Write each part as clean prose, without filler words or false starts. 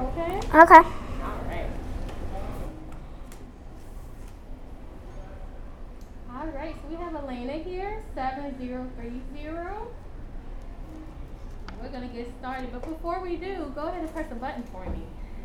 okay? Okay. Alright. Alright, so we have Elena here, 7030. We're gonna get started, but before we do, go ahead and press a button for me.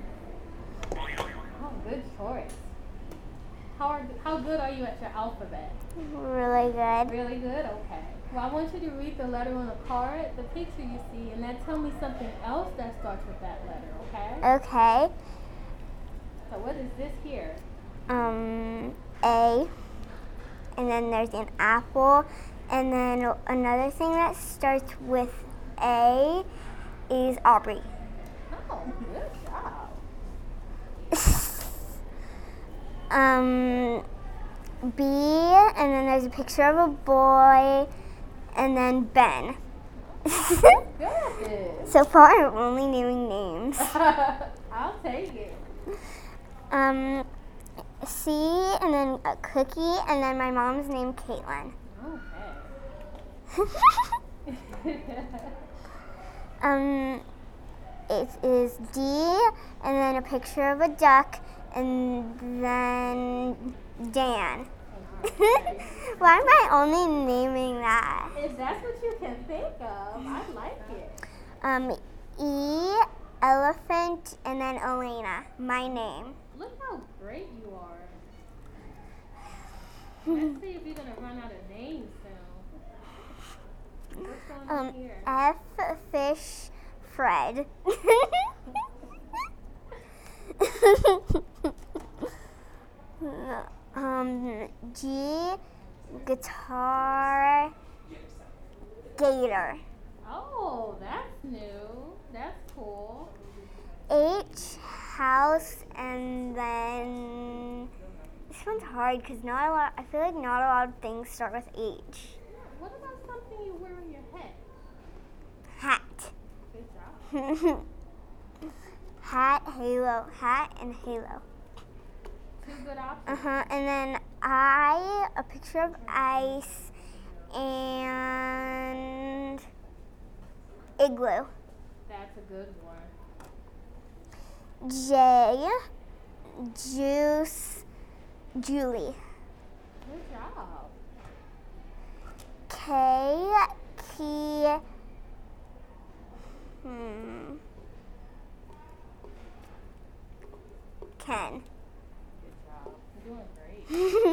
Oh, good choice. How good are you at your alphabet? Really good. Really good? Okay. Well, I want you to read the letter on the card, the picture you see, and then tell me something else that starts with that letter, okay? Okay. So what is this here? A. And then there's an apple. And then another thing that starts with A is Aubrey. Oh, good job. B, and then there's a picture of a boy, and then Ben. Good. So far, I'm only naming names. I'll take it. C, and then a cookie, and then my mom's name, Caitlin. Okay. It is D, and then a picture of a duck, and then Dan. Why am I only naming that? If that's what you can think of, I like it. E, elephant, and then Elena, my name. Look how great you are. Let's see if you're gonna run out of names soon. What's going on here? F, fish, Fred. G, guitar, gator. Oh, that's new. That's cool. H, house, and then this one's hard because I feel like not a lot of things start with H. What about something you wear on your head? Hat. Good job. Hat, halo, hat, and halo. Two good options. And then I, a picture of ice, and igloo. That's a good one. J, juice, Julie. Good job. K, key, Ken. Good job. You're doing great.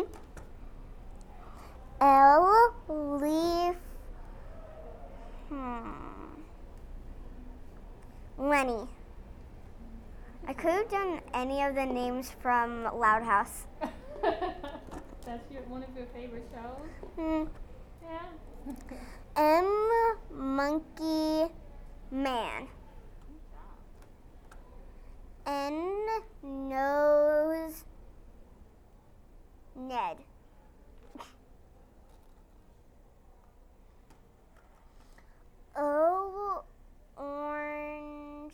L, leaf, Lenny. I could have done any of the names from Loud House. That's one of your favorite shows? Yeah. M, monkey, man. Good job. N, nose, Ned. O, orange,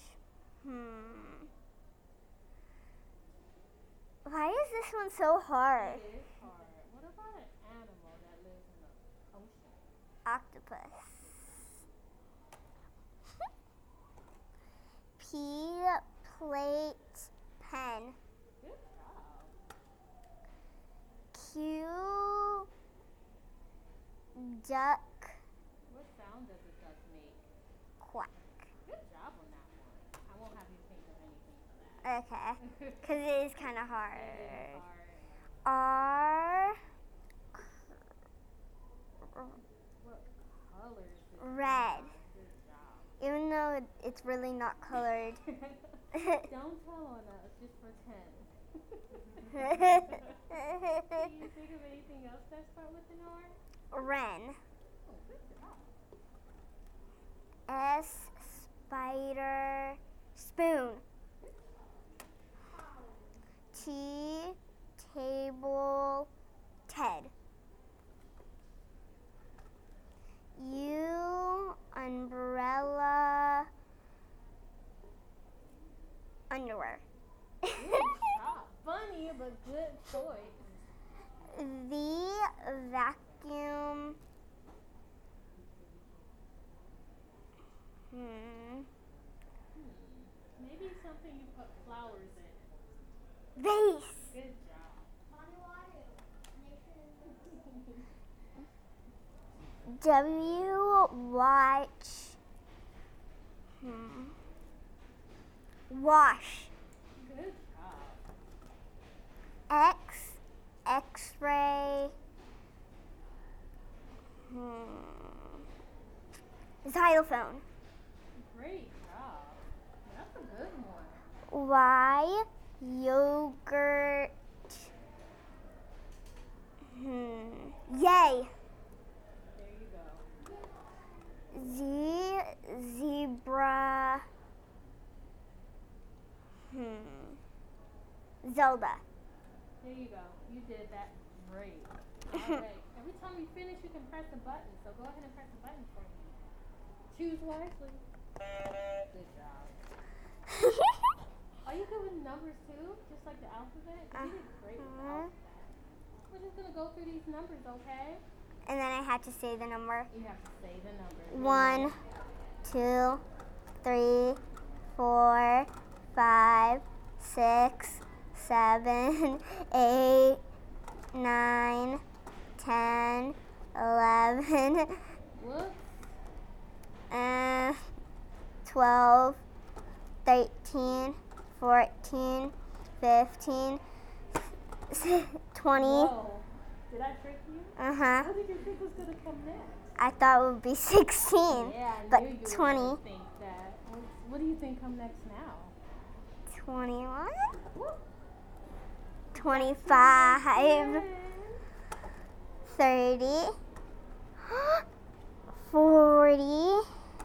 Why is this one so hard? It is hard. What about an animal that lives in the ocean? Octopus. P, plate, pen. Good job. Q, duck, What sound does a duck make? quack. Good job on that one. I won't have you think of anything for that. Okay, because it is kind of hard. It is hard. R, What colors is red. Good job. Even though it's really not colored. Don't tell on us, just pretend. Can you think of anything else that starts with an R? Wren. Oh, good job. S, spider, spoon. T, table, Ted. U, umbrella, underwear. Good job. Funny, but good choice. V, vacuum. Maybe some something you put flowers in. Vase. Good job. Watch. Wash. Good job. X-ray. Xylophone. Great job. That's a good one. Y. Yogurt. Yay. There you go. Z. Zebra. Zelda. There you go. You did that great. All right. Every time you finish, you can press a button. So go ahead and press a button for me. Choose wisely. Good job. Are you good with numbers too? Just like the alphabet? You did great with the alphabet. We're just going to go through these numbers, okay? And then I have to say the number. You have to say the number. 1, 2, 3, 4, 5, 6, 7, 8, 9, 10, 11, Whoops. 12, 13, 14, 15, 20. Whoa. Did I trick you? Uh-huh. What did you think was going to come next? I thought it would be 16, Yeah, I but knew you 20. would think that. What do you think come next now? 21, Whoop. 25, 30, 40,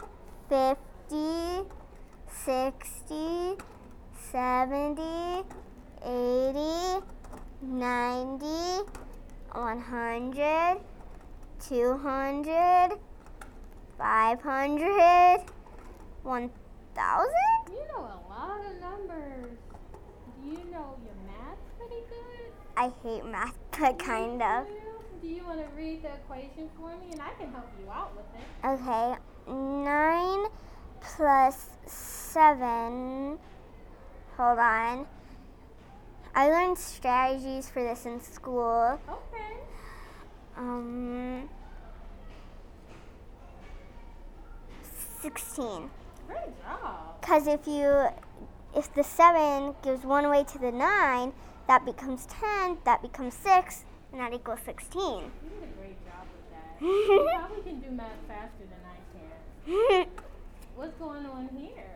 50, 60, 70, 80, 90, 100, 200, 500, 1,000? You know a lot of numbers. Do you know your math pretty good? I hate math, but kind of. Do you want to read the equation for me? And I can help you out with it. Okay, 9 plus 7. Hold on. I learned strategies for this in school. Okay. 16. Great job. Because if the 7 gives one away to the 9, that becomes 10, that becomes 6, and that equals 16. You did a great job with that. You probably can do math faster than I can. What's going on here?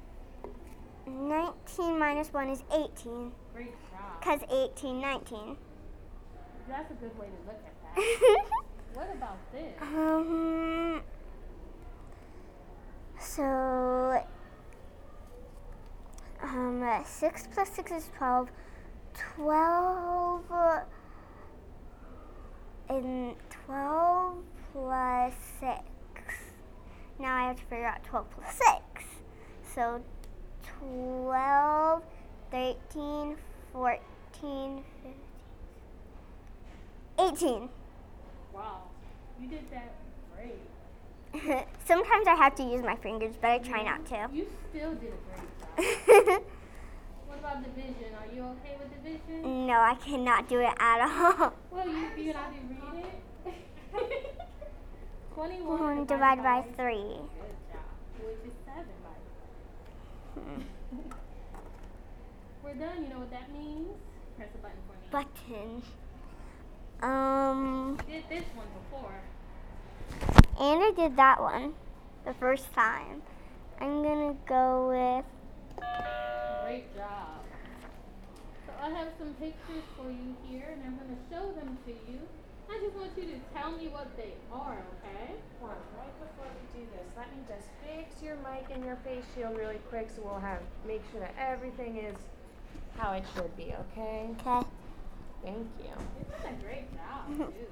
19 minus 1 is 18. Great job. Because 18, 19. That's a good way to look at that. What about this? So, 6 plus 6 is 12. 12 and 12 plus 6. Now I have to figure out 12 plus 6. So 12, 13, 14, 15, 18. Wow. You did that great. Sometimes I have to use my fingers, but I try not to. You still did a great job. What about division? Are you okay with division? No, I cannot do it at all. Well, you not to read it? 21 1 divided by 3. Good job. Which is 7 by 3. We're done. You know what that means? Press a button for me. Button. You did this one before. And I did that one the first time. I'm gonna go with. Great job. So I have some pictures for you here, and I'm going to show them to you. I just want you to tell me what they are, okay? Right before we do this, let me just fix your mic and your face shield really quick so we'll make sure that everything is how it should be, okay? Okay. Thank you. You did a great job, too.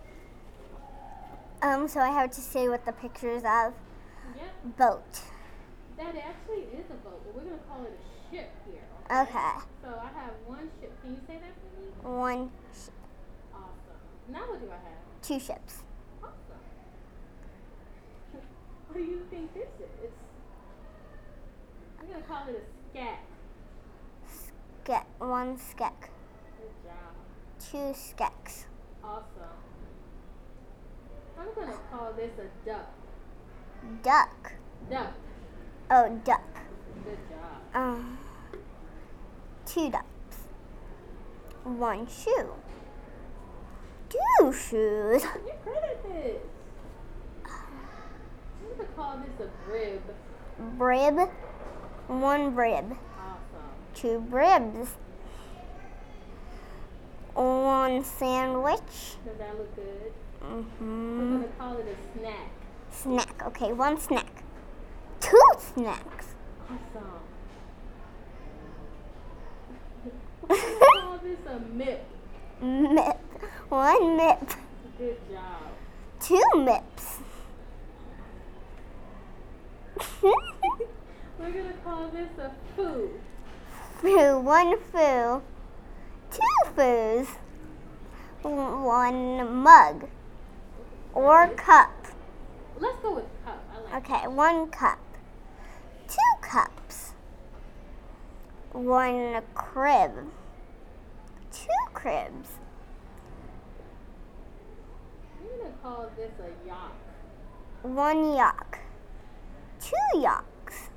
So I have to say what the pictures of. Yep. Boat. That actually is a boat, but we're going to call it a ship here, Okay. So I have one ship. Can you say that for me? 1 Awesome. Now what do I have? 2 ships. Awesome. What do you think this is? We're going to call it a scat. one skek. Good job. 2 skeks. Awesome. I'm gonna call this a duck. Duck. Duck. Oh, duck. Good job. 2 ducks. 1 shoe. 2 shoes. You're good at this. I'm gonna call this a brib. Brib. 1 brib. Awesome. 2 bribs. 1 sandwich. Does that look good? We're Mm-hmm. gonna call it a snack. Snack. Okay, 1 snack. 2 snacks. Awesome. We're gonna call this a mip. Mip. 1 mip. Good job. 2 mips. We're gonna call this a foo. Foo. 1 foo. 2 foos. 1 mug. Or cup. Let's go with cup. I like Okay, 1 cup. 2 cups. 1 crib. 2 cribs. I'm gonna call this a yacht. 1 yacht. 2 yaks.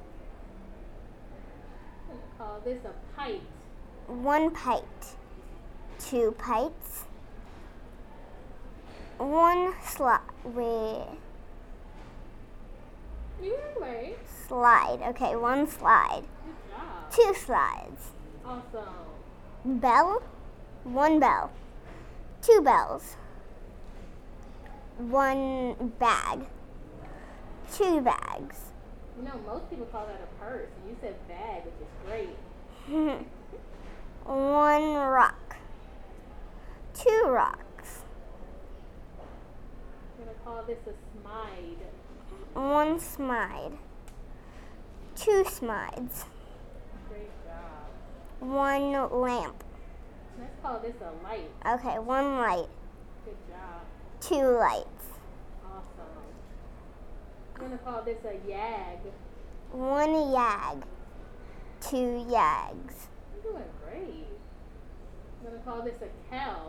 I'm gonna call this a pint. 1 pint. 2 pints. 1 slide. Wait. You were right. Slide. Okay, 1 slide. Good job. 2 slides. Awesome. Bell. 1 bell. 2 bells. 1 bag. 2 bags. You know, most people call that a purse, and you said bag, which is great. 1 rock. 2 rocks. I'm gonna call this a smide. 1 smide. 2 smides. Great job. 1 lamp. Let's call this a light. Okay, 1 light. Good job. 2 lights. Awesome. I'm gonna call this a yag. 1 yag. 2 yags. You're doing great. I'm gonna call this a kell.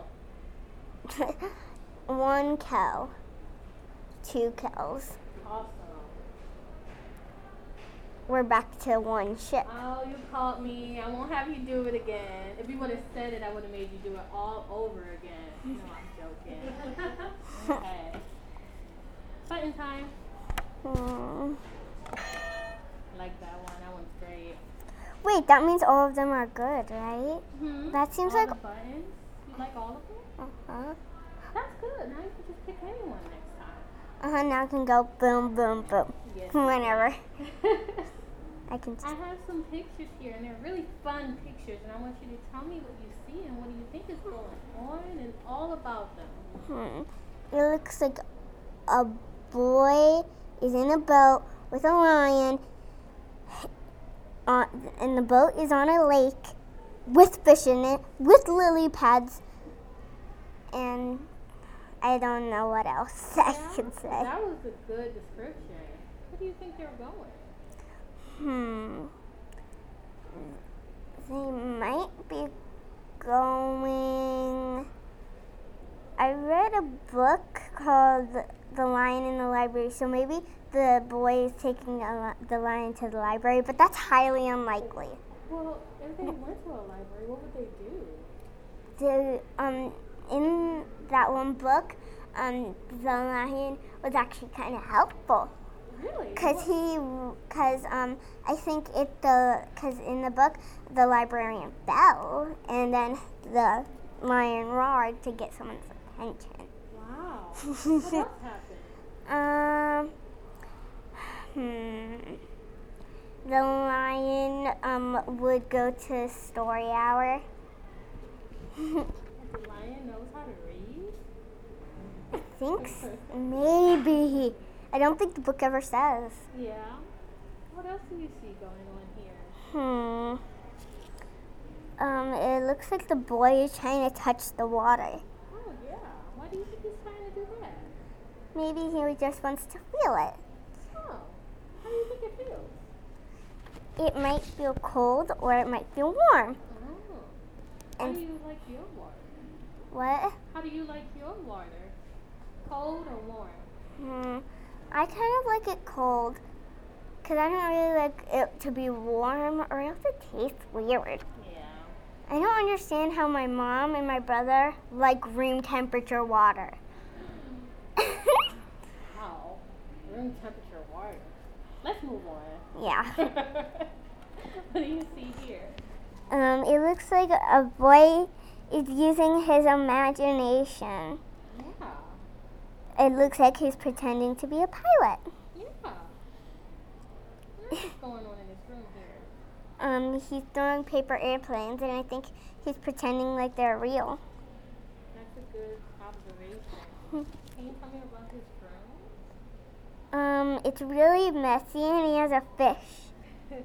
1 cow. 2 cows. Awesome. We're back to 1 ship. Oh, you caught me. I won't have you do it again. If you would have said it, I would have made you do it all over again. No, I'm joking. Okay. Button time. Hmm. I like that one. That one's great. Wait, that means all of them are good, right? Mm-hmm. That seems all like- the buttons. You like all of them? Uh-huh. That's good. Now you can just pick anyone next time. Now I can go boom, boom, boom. Yes. Whenever. I can. I have some pictures here, and they're really fun pictures, and I want you to tell me what you see and what do you think is going on and all about them. It looks like a boy is in a boat with a lion, and the boat is on a lake with fish in it, with lily pads, and I don't know what else I can say. That was a good description. Where do you think they're going? They might be going. I read a book called The Lion in the Library, so maybe the boy is taking the lion to the library, but that's highly unlikely. Well, if they went to a library, what would they do? In that one book, the lion was actually kind of helpful. Really? Because I think because in the book, the librarian fell, and then the lion roared to get someone's attention. Wow. What else happened? The lion would go to story hour. The lion knows how to read? I think maybe. I don't think the book ever says. Yeah. What else do you see going on here? It looks like the boy is trying to touch the water. Oh, yeah. Why do you think he's trying to do that? Maybe he just wants to feel it. Oh. How do you think it feels? It might feel cold or it might feel warm. How And do you like your water? what? How do you like your water? Cold or warm? I kind of like it cold. Because I don't really like it to be warm or else it tastes weird. Yeah. I don't understand how my mom and my brother like room temperature water. How? Room temperature water. Let's move on. Yeah. What do you see here? It looks like a boy is using his imagination. Yeah. It looks like he's pretending to be a pilot. Yeah. What's going on in this room here? He's throwing paper airplanes, and I think he's pretending like they're real. That's a good observation. Can you tell me about his room? It's really messy, and he has a fish.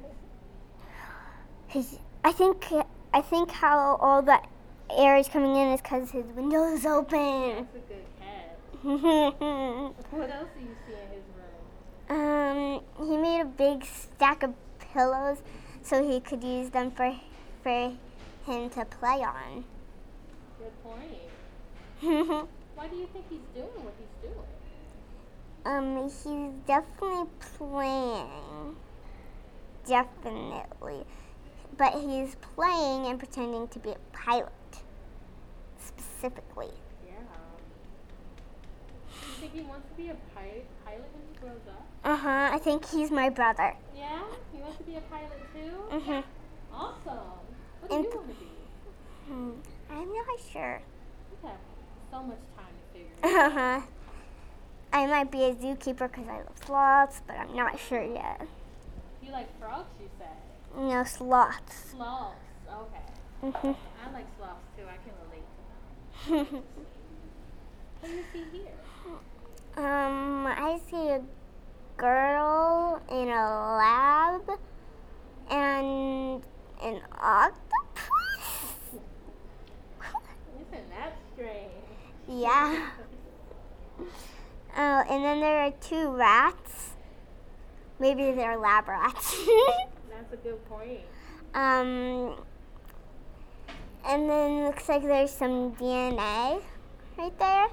I think how all the air is coming in is because his window is open. That's a good cat. What else do you see in his room? He made a big stack of pillows so he could use them for him to play on. Good point. Why do you think he's doing what he's doing? He's definitely playing. Definitely. But he's playing and pretending to be a pilot. Specifically. Yeah. Do you think he wants to be a pilot when he grows up? I think he's my brother. Yeah? He wants to be a pilot too? Mhm. Awesome. What do And- you want to be? I'm not sure. You have so much time to figure it out. I might be a zookeeper because I love sloths, but I'm not sure yet. You like frogs, you said? No, sloths. Sloths. Okay. Mhm. I like sloths too. I can relate to them. What do you see here? I see a girl in a lab and an octopus. Isn't that strange? Yeah. Oh, and then there are 2 rats. Maybe they're lab rats. That's a good point. And then looks like there's some DNA right there.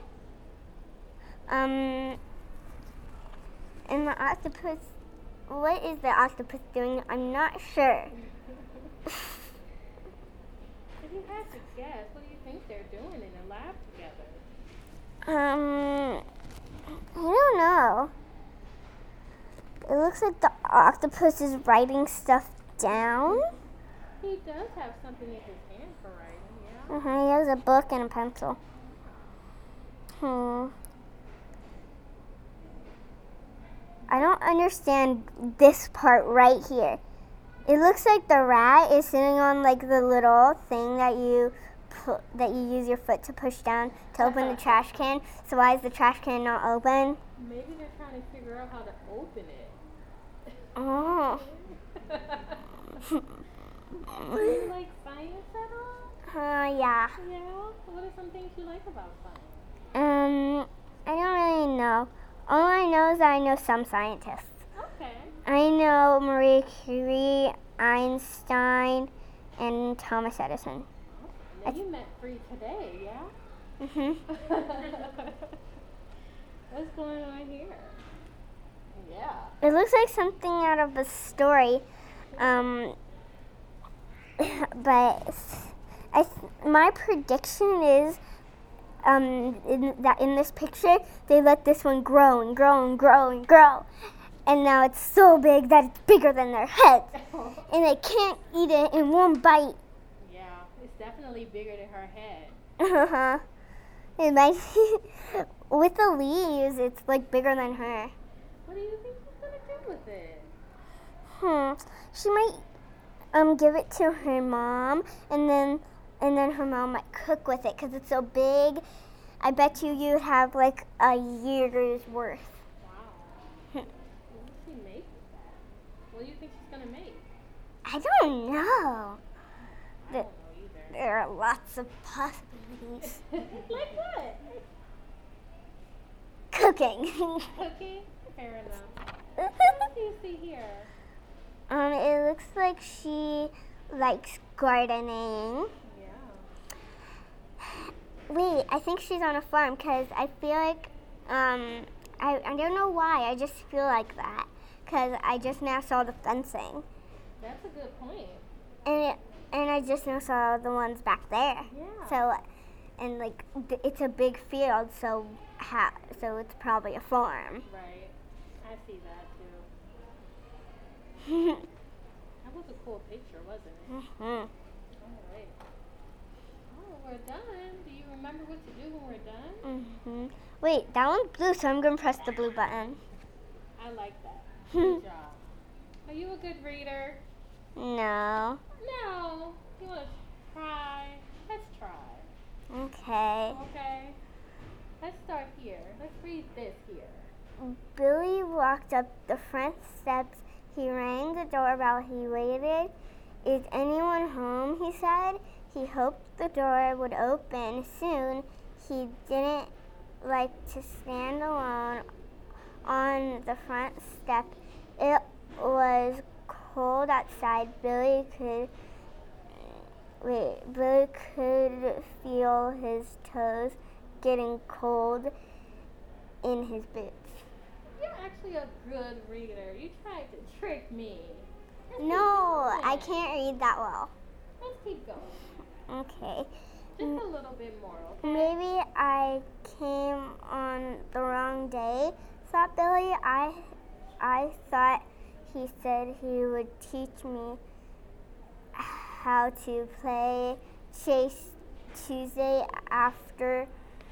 And the octopus, what is the octopus doing? I'm not sure. If you had to guess, what do you think they're doing in the lab together? I don't know. It looks like the octopus is writing stuff down. He does have something in his hand for writing, yeah? He has a book and a pencil. I don't understand this part right here. It looks like the rat is sitting on like the little thing that you use your foot to push down to open the trash can. So why is the trash can not open? Maybe they're trying to figure out how to open it. Oh. Do you like science at all? Yeah. Yeah? What are some things you like about science? I don't really know. All I know is that I know some scientists. Okay. I know Marie Curie, Einstein, and Thomas Edison. Now you met 3 today, yeah? Mhm. What's going on here? Yeah. It looks like something out of a story, but my prediction is in this picture they let this one grow and grow and grow and grow, and now it's so big that it's bigger than their head, and they can't eat it in one bite. Yeah, it's definitely bigger than her head. It might with the leaves, it's like bigger than her. What do you think she's gonna do with it? She might give it to her mom, and then her mom might cook with it because it's so big. I bet you'd have like a year's worth. Wow. What does she make with that? What do you think she's gonna make? I don't know. I don't know either. There are lots of possibilities. Like what? Cooking. Cooking? Fair enough. What do you see here? It looks like she likes gardening. Yeah. Wait, I think she's on a farm because I feel like, I don't know why, I just feel like that because I just now saw the fencing. That's a good point. And I just now saw the ones back there. Yeah. So, and like, it's a big field, so it's probably a farm. Right. I see that too. That was a cool picture, wasn't it? Mm-hmm. All right. Oh, we're done. Do you remember what to do when we're done? Mm-hmm. Wait, that one's blue, so I'm going to press the blue button. I like that. Good job. Are you a good reader? No. No. You want to try? Let's try. Okay. Okay. Let's start here. Let's read this here. Billy walked up the front steps. He rang the doorbell. He waited. Is anyone home? He said. He hoped the door would open soon. He didn't like to stand alone on the front step. It was cold outside. Billy could feel his toes getting cold in his boots. You're actually a good reader. You tried to trick me. Let's No, keep I going. can't read that well. Let's keep going. Okay. Just a little bit more, okay? Maybe I came on the wrong day, thought Billy. I thought he said he would teach me how to play chase Tuesday after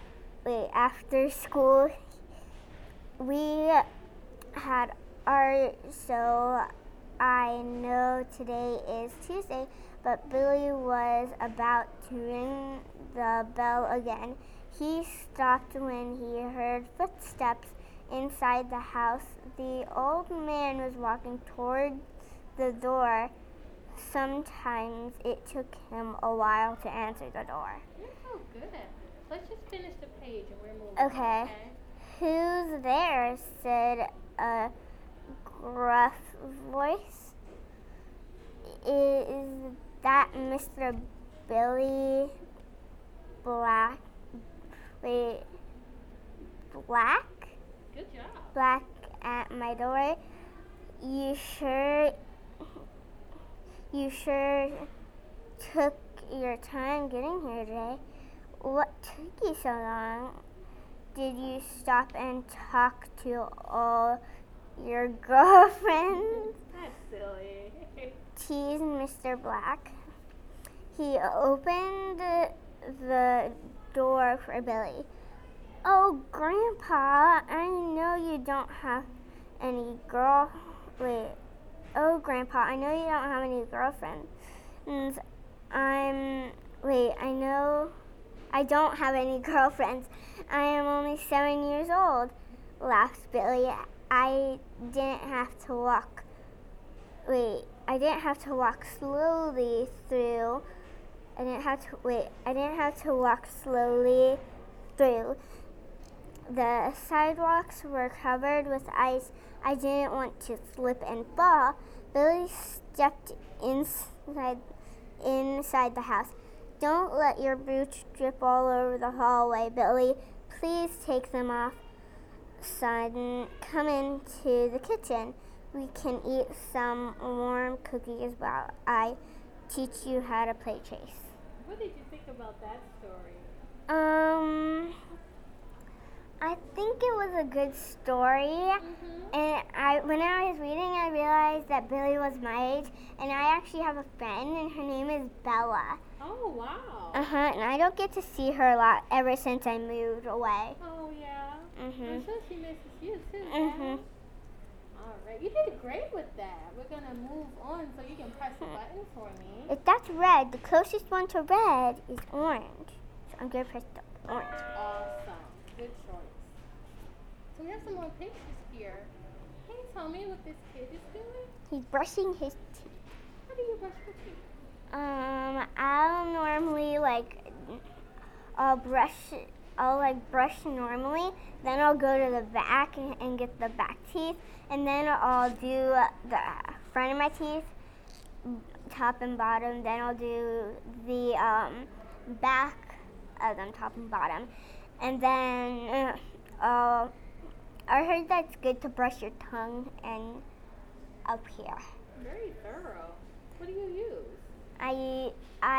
school. We had art, so I know today is Tuesday, but Billy was about to ring the bell again. He stopped when he heard footsteps inside the house. The old man was walking toward the door. Sometimes it took him a while to answer the door. You're so good at this. Let's just finish the page and we're moving. Okay. Who's there? Said a gruff voice. Is that Mr. Billy Black? Wait, Black? Good job. Black at my door. You sure took your time getting here today. What took you so long? Did you stop and talk to all your girlfriends? That's silly. Teased Mr. Black. He opened the door for Billy. Oh, Grandpa, I know you don't have any Oh, Grandpa, I know you don't have any girlfriends. I know I don't have any girlfriends. I am only 7 years old, laughed Billy. I didn't have to walk slowly through. I didn't have to walk slowly through. The sidewalks were covered with ice. I didn't want to slip and fall. Billy stepped inside the house. Don't let your boots drip all over the hallway, Billy. Please take them off. Son, come into the kitchen. We can eat some warm cookies while I teach you how to play chase. What did you think about that story? I think it was a good story. Mm-hmm. And when I was reading, I realized that Billy was my age, and I actually have a friend, and her name is Bella. Oh, wow. And I don't get to see her a lot ever since I moved away. Oh, yeah. Mhm. I'm sure she misses you, too, Mhm. All right. You did great with that. We're going to move on so you can press the button for me. If that's red, the closest one to red is orange. So I'm going to press the orange. Awesome. Good choice. So we have some more pictures here. Can you tell me what this kid is doing? He's brushing his teeth. How do you brush your teeth? I'll normally brush normally. Then I'll go to the back and get the back teeth, and then I'll do the front of my teeth, top and bottom. Then I'll do the back of them, top and bottom. And then I heard that's good to brush your tongue and up here. Very thorough. What do you use? I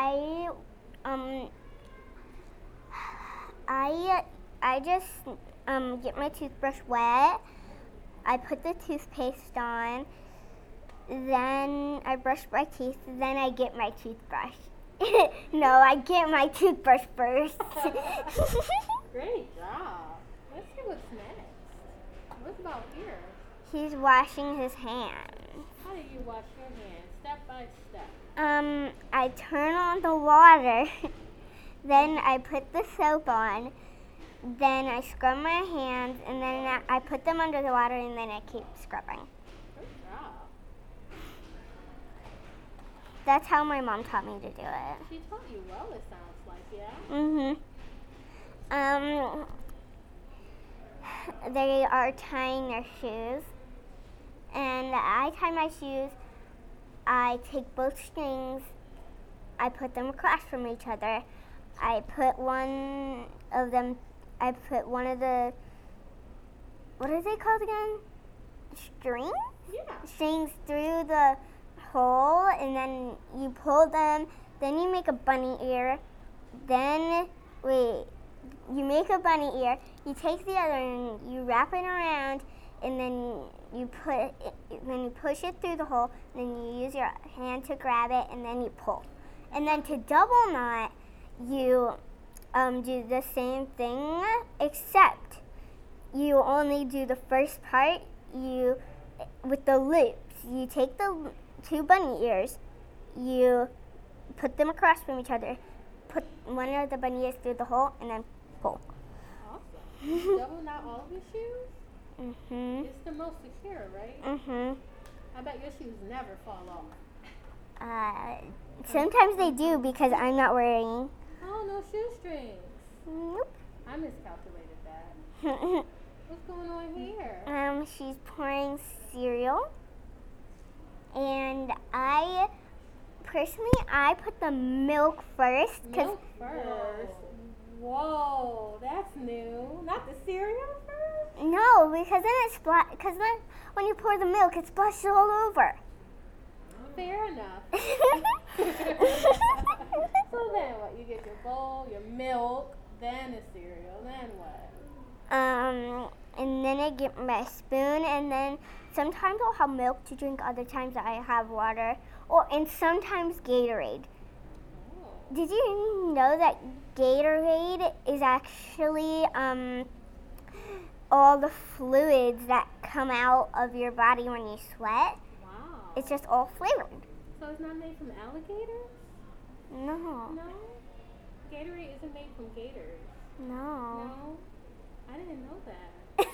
just get my toothbrush wet. I put the toothpaste on. Then I brush my teeth. Then I get my toothbrush. No, I get my toothbrush first. Great job. Let's see what's next. What's about here? He's washing his hands. How do you wash your hands? Step by step. I turn on the water. Then I put the soap on. Then I scrub my hands, and then I put them under the water, and then I keep scrubbing. Good job. That's how my mom taught me to do it. She taught you well, it sounds like, yeah? They are tying their shoes, and I tie my shoes. I take both strings, I put them across from each other. I put one of the, what are they called again? Strings? Yeah. Strings through the hole, and then you pull them, then you make a bunny ear, you make a bunny ear, you take the other and you wrap it around, and then you push it through the hole, and then you use your hand to grab it, and then you pull. And then to double knot, you do the same thing, except you only do the first part with the loops. You take the 2 bunny ears, you put them across from each other, put one of the bunny ears through the hole, and then pull. Awesome. Double knot all of your shoes? It's the most secure, right? I bet your shoes never fall off. Sometimes they do because I'm not wearing. Oh, no shoestrings. Nope. I miscalculated that. What's going on here? She's pouring cereal, and I put the milk first. Milk first? Whoa, that's new. Not the cereal first? No, because then when you pour the milk, it splashes all over. Fair enough. So then what? You get your bowl, your milk, then the cereal, then what? And then I get my spoon, and then sometimes I'll have milk to drink, other times I have water, and sometimes Gatorade. Oh. Did you know that Gatorade is actually all the fluids that come out of your body when you sweat? Wow. It's just all flavored. So it's not made from alligators? No. No? Gatorade isn't made from gators? No. No? I didn't know that.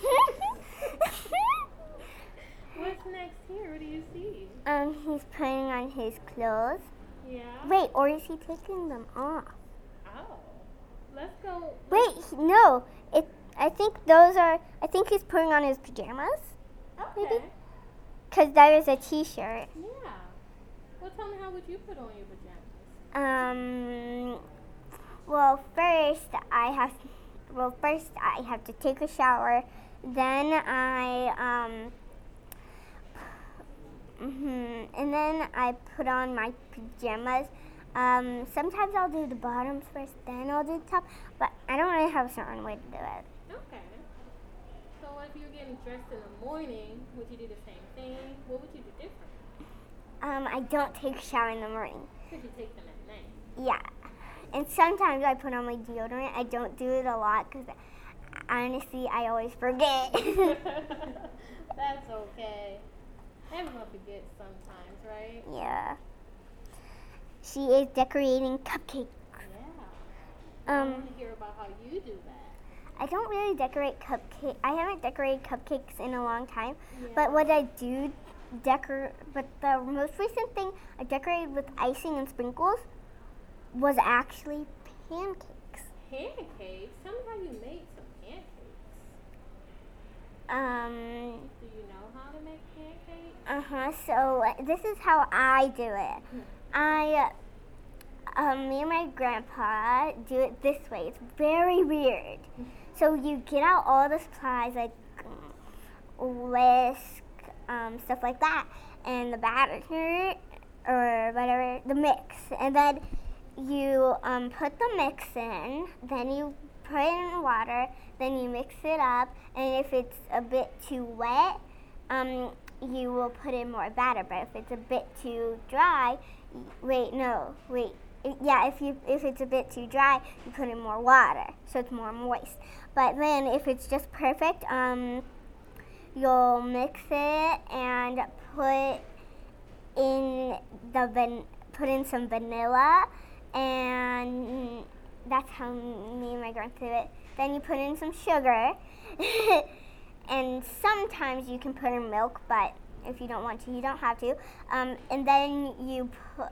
What's next here? What do you see? He's putting on his clothes. Yeah? Wait, or is he taking them off? Oh. Let's go. Wait, no. I think he's putting on his pajamas. Okay. Maybe? Because that is a t-shirt. Yeah. Well, tell me, how would you put on your pajamas? Well, first I have to take a shower. Then and then I put on my pajamas. Sometimes I'll do the bottoms first, then I'll do the top. But I don't really have a certain way to do it. Okay. So if you're getting dressed in the morning, would you do the same thing? What would you do different? I don't take a shower in the morning. Could you take them at night? Yeah. And sometimes I put on my deodorant. I don't do it a lot because honestly, I always forget. That's okay. Everyone forgets sometimes, right? Yeah. She is decorating cupcakes. Yeah. I want to hear about how you do that. I don't really decorate cupcakes. I haven't decorated cupcakes in a long time. Yeah. But what I do but the most recent thing I decorated with icing and sprinkles was actually pancakes. Pancakes? Tell me how you made some pancakes. Do you know how to make pancakes? So this is how I do it. Me and my grandpa do it this way. It's very weird. So you get out all the supplies like whisk, stuff like that, and the batter or whatever, the mix, and then you put the mix in, then you put it in water, then you mix it up, and if it's a bit too wet, you will put in more batter. But if it's a bit too dry, if it's a bit too dry, you put in more water, so it's more moist. But then if it's just perfect, you'll mix it and put in some vanilla, and that's how me and my grandpa do it. Then you put in some sugar, and sometimes you can put in milk, but if you don't want to, you don't have to. And then you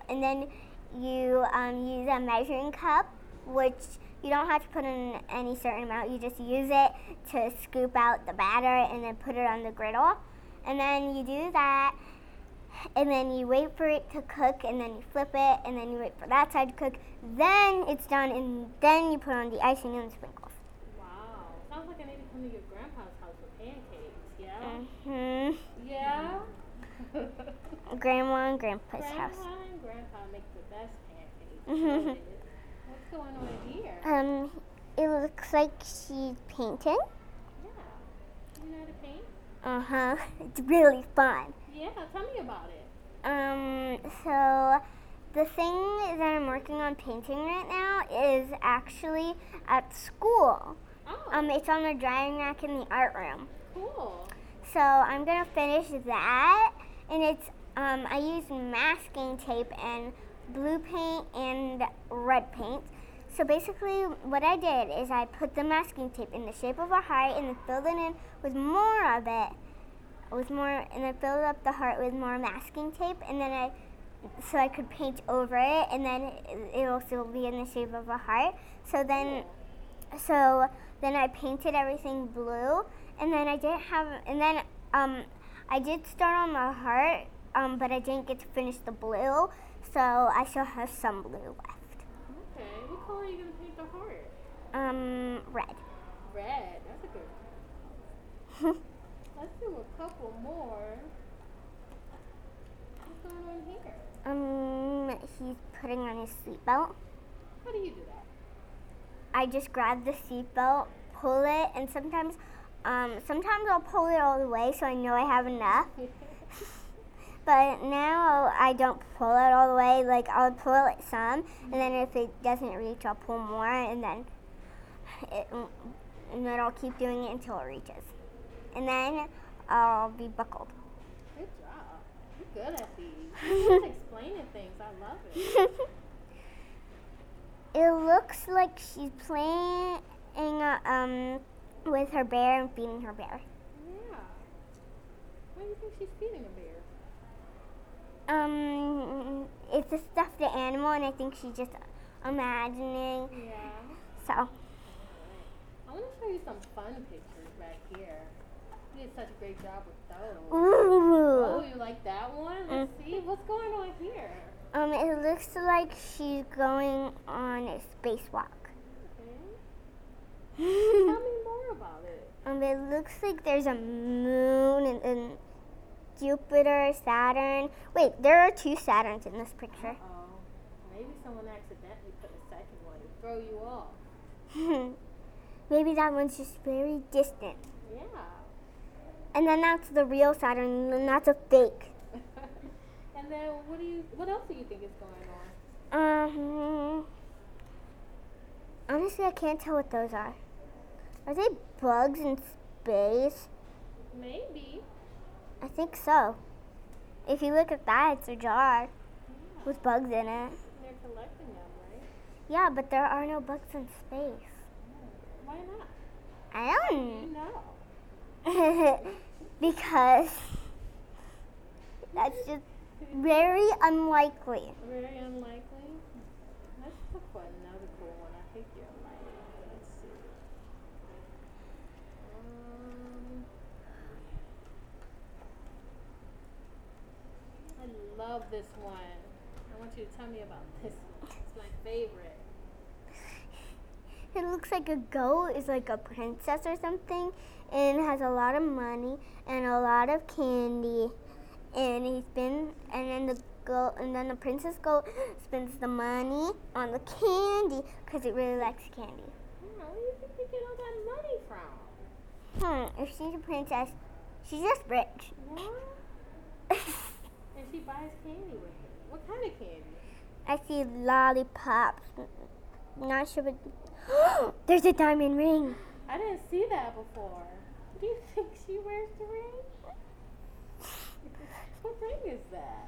use a measuring cup, which you don't have to put in any certain amount. You just use it to scoop out the batter and then put it on the griddle. And then you do that, and then you wait for it to cook, and then you flip it, and then you wait for that side to cook. Then it's done, and then you put on the icing and the sprinkles. Wow. Sounds like I need to come to your grandpa's house with pancakes, yeah? Mhm. Yeah? Grandma and Grandpa's house. Grandma and Grandpa make the best pancakes. Love it. What's going on here? It looks like she's painting. Yeah. You know how to paint? It's really fun. Yeah, tell me about it. So the thing that I'm working on painting right now is actually at school. Oh. It's on the drying rack in the art room. Cool. So I'm gonna finish that, and it's I used masking tape and blue paint and red paint. So basically what I did is I put the masking tape in the shape of a heart and then filled it in with more of it. And I filled up the heart with more masking tape, and then so I could paint over it, and then it'll still be in the shape of a heart. So then I painted everything blue, and then I did start on the heart, but I didn't get to finish the blue, so I still have some blue left. Okay. What color are you going to paint the heart? Red. Red. That's a good. Let's do a couple more. What's going on here? He's putting on his seatbelt. How do you do that? I just grab the seatbelt, pull it, and sometimes I'll pull it all the way so I know I have enough. But now I don't pull it all the way. Like, I'll pull it some, and then if it doesn't reach, I'll pull more, and then I'll keep doing it until it reaches. And then I'll be buckled. Good job. You're good at these. You're just explaining things. I love it. It looks like she's playing with her bear and feeding her bear. Yeah. Why do you think she's feeding a bear? It's a stuffed animal, and I think she's just imagining. Yeah. So. I want to show you some fun pictures back here. You did such a great job with those. Ooh. Oh, you like that one? Let's see. What's going on here? It looks like she's going on a spacewalk. Okay. Tell me more about it. It looks like there's a moon and Jupiter, Saturn. Wait, there are 2 Saturns in this picture. Uh-oh. Maybe someone accidentally put a second one to throw you off. Maybe that one's just very distant. Yeah. And then that's the real Saturn, and that's a fake. And then what else do you think is going on? Honestly, I can't tell what those are. Are they bugs in space? Maybe. I think so. If you look at that, it's a jar with bugs in it. They're collecting them, right? Yeah, but there are no bugs in space. Why not? I You don't know. because that's just very unlikely. Very unlikely. Let's look for another cool one. I think you'll like it. Let's see. I love this one. I want you to tell me about this one. It's my favorite? It looks like a goat is like a princess or something, and it has a lot of money and a lot of candy. And then the princess goat spends the money on the candy because it really likes candy. Where do you think they get all that money from? If she's a princess, she's just rich. What? And she buys candy with it. What kind of candy? I see lollipops. Not sure what. There's a diamond ring. I didn't see that before. Do you think she wears the ring? What ring is that?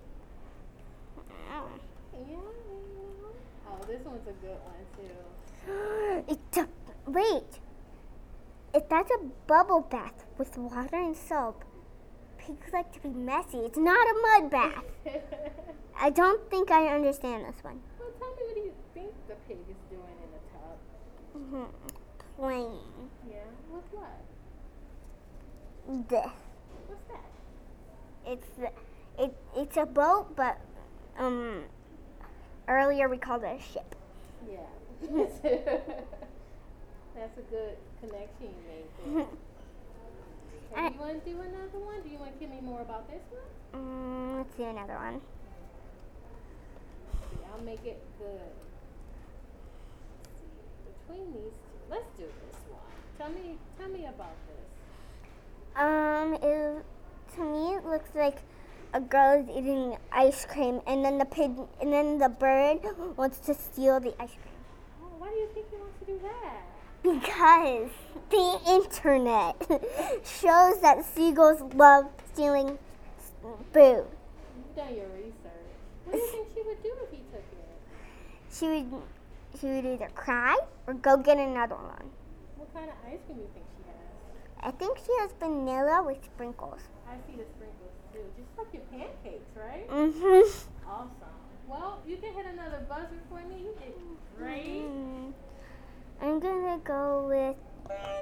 Yeah. Oh, this one's a good one too. Wait. If that's a bubble bath with water and soap, pigs like to be messy. It's not a mud bath. I don't think I understand this one. Well, tell me, what do you think the pig is doing in the tub? Playing. Yeah. With what? This. What's that? It's a boat, but earlier we called it a ship. Yeah. That's a good connection you made there. Okay, do you want to do another one? Do you want to give me more about this one? Let's do another one. See, I'll make it good. Let's see. Between these two, let's do this one. Tell me about this. To me it looks like a girl is eating ice cream, and then the bird wants to steal the ice cream. Oh, why do you think he wants to do that? Because the internet shows that seagulls love stealing food. You've done your research. What do you think she would do if he took it? She would either cry or go get another one. What kind of ice cream do you think she has? I think she has vanilla with sprinkles. I see the sprinkles too. Just like your pancakes, right? Mm-hmm. Awesome. Well, you can hit another buzzer for me. You did great. I'm gonna go with